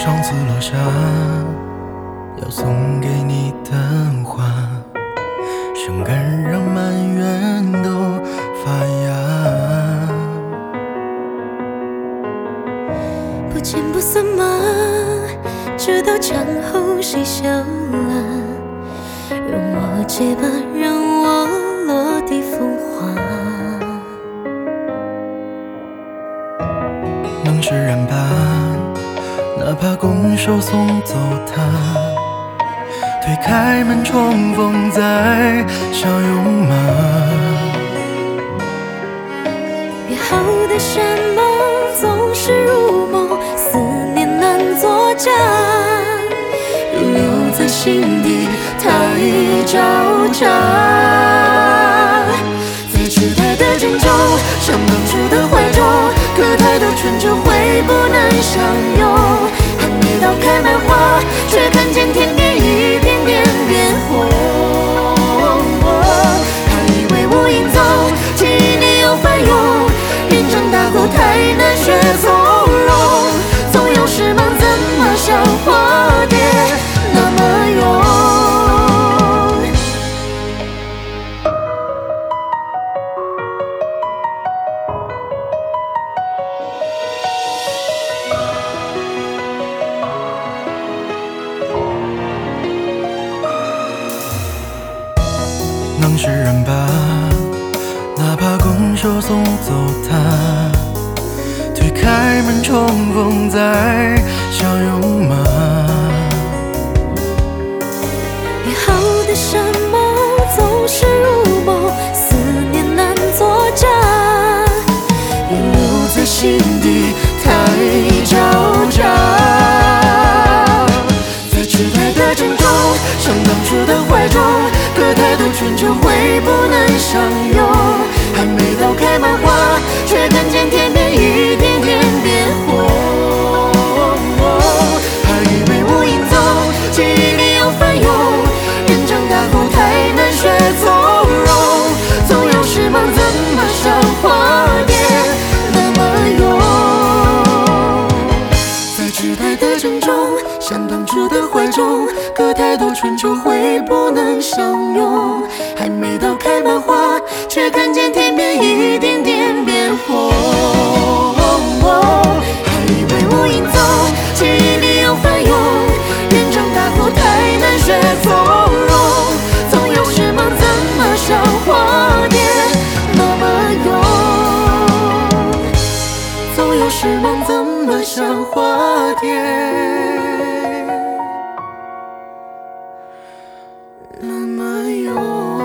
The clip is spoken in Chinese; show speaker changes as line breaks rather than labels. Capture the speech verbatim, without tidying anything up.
上次落下要送给你的花，生根让满园都发芽。
不见不散吗？直到墙后谁笑啊？用我结疤，让我落地风化。
能释然吧，哪怕拱手送走他，推开门重逢再相拥吗？
约好的山盟总是如梦，思念难作假，留在心底太招架。在时代的郑州，像当初的怀旧，可太多春秋会不能相拥。还没到开满花，却看见天边一点点变红。还以为无影踪，记忆里又翻涌。人长大后太难学从容，总有时忙怎么像花蝶那么勇。
能释然吧，哪怕拱手送走他，推开门重逢再相拥吗？
约好的山盟总是如梦，思念难作假，也留在心底太招架。在时代的郑州，像当初的怀旧，可太多春秋会不能相拥。还没到开满花，却看见天边一点点变红。还以为无影踪，记忆里又翻涌。人长大后太难学从容，总有时忙怎么像花蝶那么勇。在时代的郑州，像当初的怀旧，可太多春秋会不能相拥。还没到开满花，却看见天边一点点变红。还以为无影踪，记忆里又翻涌。人长大后太难学从容，总有时忙怎么像花蝶那么勇。总有时忙怎么像花蝶那么勇。